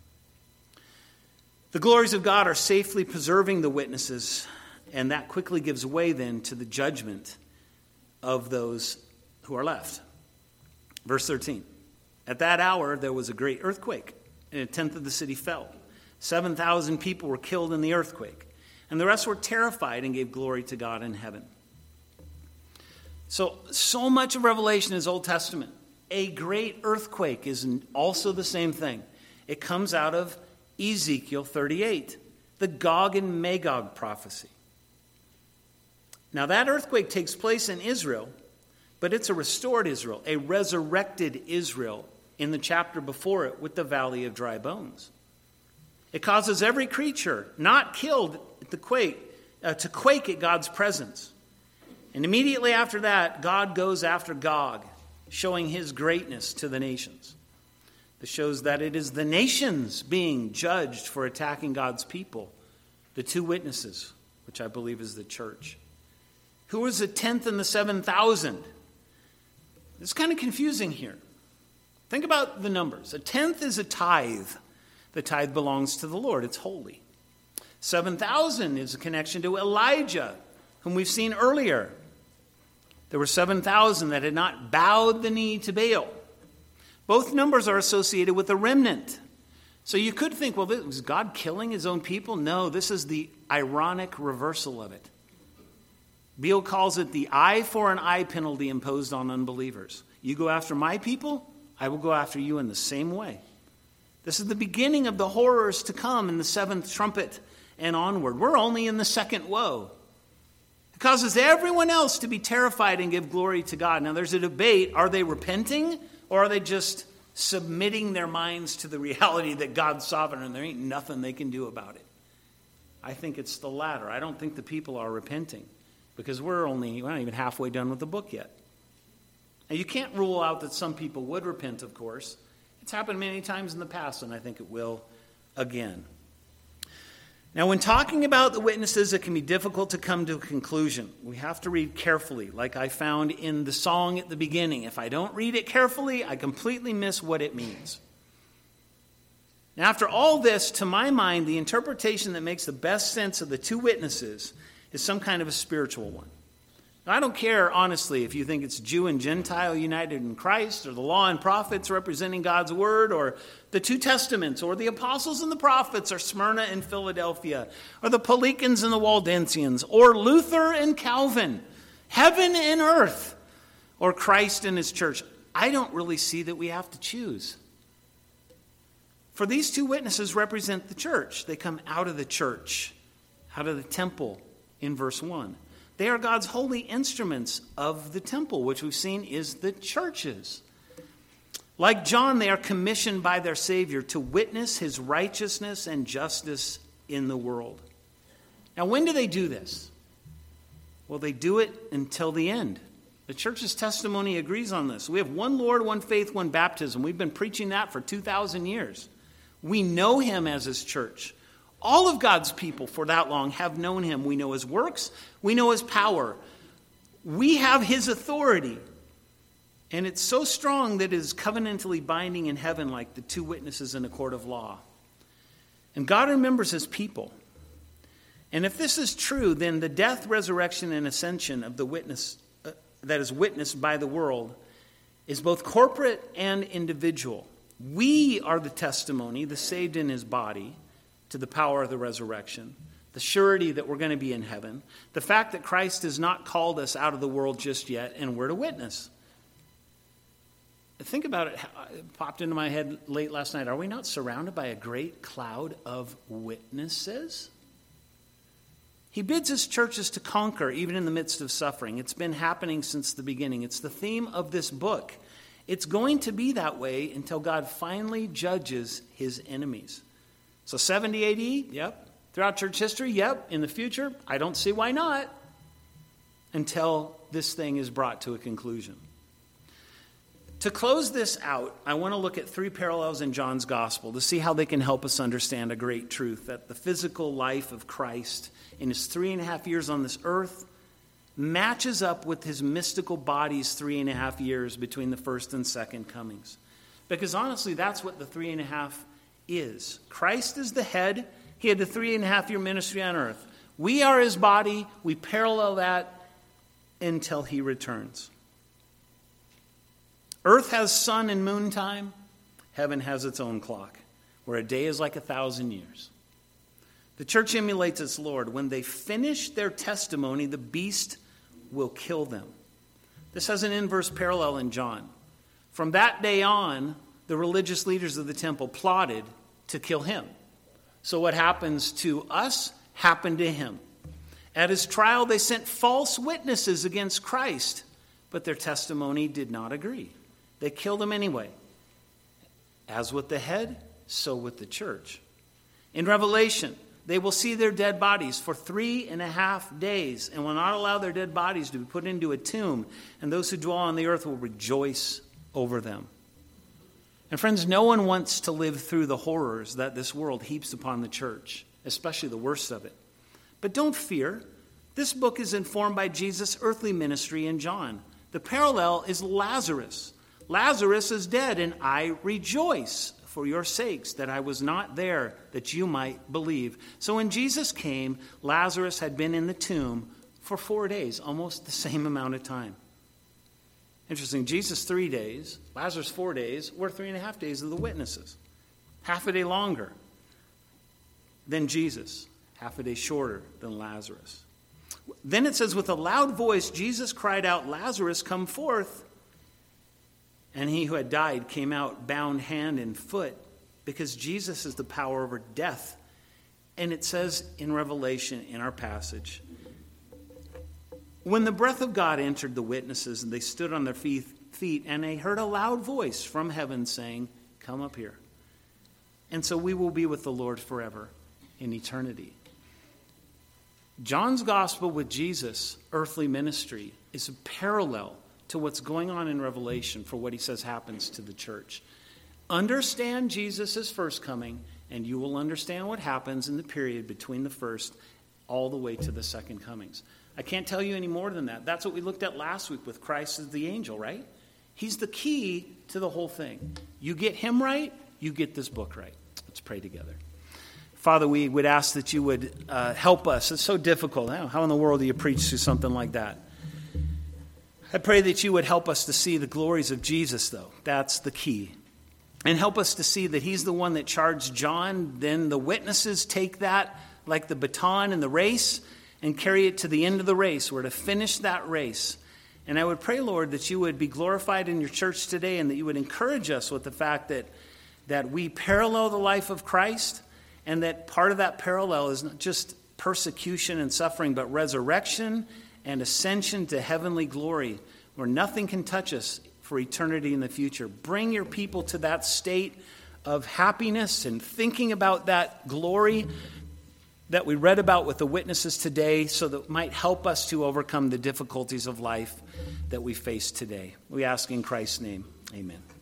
The glories of God are safely preserving the witnesses, and that quickly gives way then to the judgment of those who are left. Verse thirteen. At that hour there was a great earthquake, and a tenth of the city fell. Seven thousand people were killed in the earthquake, and the rest were terrified and gave glory to God in heaven. So, so much of Revelation is Old Testament. A great earthquake is also the same thing. It comes out of Ezekiel thirty-eight, the Gog and Magog prophecy. Now that earthquake takes place in Israel, but it's a restored Israel, a resurrected Israel in the chapter before it with the valley of dry bones. It causes every creature not killed at the quake uh, to quake at God's presence. And immediately after that, God goes after Gog, showing his greatness to the nations. This shows that it is the nations being judged for attacking God's people, the two witnesses, which I believe is the church. Who is the tenth and the seven thousand? It's kind of confusing here. Think about the numbers. A tenth is a tithe. The tithe belongs to the Lord. It's holy. seven thousand is a connection to Elijah, whom we've seen earlier. There were seven thousand that had not bowed the knee to Baal. Both numbers are associated with a remnant. So you could think, well, was God killing his own people? No, this is the ironic reversal of it. Baal calls it the eye for an eye penalty imposed on unbelievers. You go after my people, I will go after you in the same way. This is the beginning of the horrors to come in the seventh trumpet and onward. We're only in the second woe. It causes everyone else to be terrified and give glory to God. Now there's a debate. Are they repenting, or are they just submitting their minds to the reality that God's sovereign and there ain't nothing they can do about it? I think it's the latter. I don't think the people are repenting, because we're only, we're not even halfway done with the book yet. Now you can't rule out that some people would repent, of course. It's happened many times in the past, and I think it will again. Now, when talking about the witnesses, it can be difficult to come to a conclusion. We have to read carefully, like I found in the song at the beginning. If I don't read it carefully, I completely miss what it means. Now, after all this, to my mind, the interpretation that makes the best sense of the two witnesses is some kind of a spiritual one. Now, I don't care, honestly, if you think it's Jew and Gentile united in Christ, or the law and prophets representing God's word, or the two testaments, or the apostles and the prophets, or Smyrna and Philadelphia, or the Pelicians and the Waldensians, or Luther and Calvin, heaven and earth, or Christ and his church. I don't really see that we have to choose. For these two witnesses represent the church. They come out of the church, out of the temple in verse one. They are God's holy instruments of the temple, which we've seen is the churches. Like John, they are commissioned by their Savior to witness his righteousness and justice in the world. Now, when do they do this? Well, they do it until the end. The church's testimony agrees on this. We have one Lord, one faith, one baptism. We've been preaching that for two thousand years. We know him as his church. All of God's people for that long have known him. We know his works. We know his power. We have his authority. And it's so strong that it is covenantally binding in heaven like the two witnesses in a court of law. And God remembers his people. And if this is true, then the death, resurrection, and ascension of the witness uh, that is witnessed by the world is both corporate and individual. We are the testimony, the saved in his body, to the power of the resurrection, the surety that we're going to be in heaven, the fact that Christ has not called us out of the world just yet, and we're to witness. Think about it. It popped into my head late last night. Are we not surrounded by a great cloud of witnesses? He bids his churches to conquer even in the midst of suffering. It's been happening since the beginning. It's the theme of this book. It's going to be that way until God finally judges his enemies. So seventy A D, yep. Throughout church history, yep. In the future, I don't see why not. Until this thing is brought to a conclusion. To close this out, I want to look at three parallels in John's gospel to see how they can help us understand a great truth, that the physical life of Christ in his three and a half years on this earth matches up with his mystical body's three and a half years between the first and second comings. Because honestly, that's what the three and a half is. Christ is the head. He had the three and a half year ministry on earth. We are his body. We parallel that until he returns. Earth has sun and moon time. Heaven has its own clock, where a day is like a thousand years. The church emulates its Lord. When they finish their testimony, the beast will kill them. This has an inverse parallel in John. From that day on, the religious leaders of the temple plotted to kill him. So what happens to us happened to him. At his trial, they sent false witnesses against Christ, but their testimony did not agree. They killed him anyway. As with the head, so with the church. In Revelation, they will see their dead bodies for three and a half days and will not allow their dead bodies to be put into a tomb, and those who dwell on the earth will rejoice over them. And friends, no one wants to live through the horrors that this world heaps upon the church, especially the worst of it. But don't fear. This book is informed by Jesus' earthly ministry in John. The parallel is Lazarus. Lazarus is dead, and I rejoice for your sakes that I was not there, that you might believe. So when Jesus came, Lazarus had been in the tomb for four days, almost the same amount of time. Interesting, Jesus three days, Lazarus four days, we're three and a half days of the witnesses. Half a day longer than Jesus, half a day shorter than Lazarus. Then it says, with a loud voice, Jesus cried out, Lazarus, come forth. And he who had died came out bound hand and foot, because Jesus is the power over death. And it says in Revelation, in our passage, when the breath of God entered the witnesses, and they stood on their feet, and they heard a loud voice from heaven saying, come up here. And so we will be with the Lord forever in eternity. John's gospel with Jesus' earthly ministry is a parallel to what's going on in Revelation for what he says happens to the church. Understand Jesus' first coming, and you will understand what happens in the period between the first all the way to the second comings. I can't tell you any more than that. That's what we looked at last week with Christ as the angel, right? He's the key to the whole thing. You get him right, you get this book right. Let's pray together. Father, we would ask that you would uh, help us. It's so difficult. How, how in the world do you preach through something like that? I pray that you would help us to see the glories of Jesus, though. That's the key. And help us to see that he's the one that charged John. Then the witnesses take that like the baton in the race and carry it to the end of the race. We're to finish that race. And I would pray, Lord, that you would be glorified in your church today, and that you would encourage us with the fact that, that we parallel the life of Christ, and that part of that parallel is not just persecution and suffering, but resurrection and ascension to heavenly glory, where nothing can touch us for eternity in the future. Bring your people to that state of happiness and thinking about that glory that we read about with the witnesses today, so that it might help us to overcome the difficulties of life that we face today. We ask in Christ's name, amen.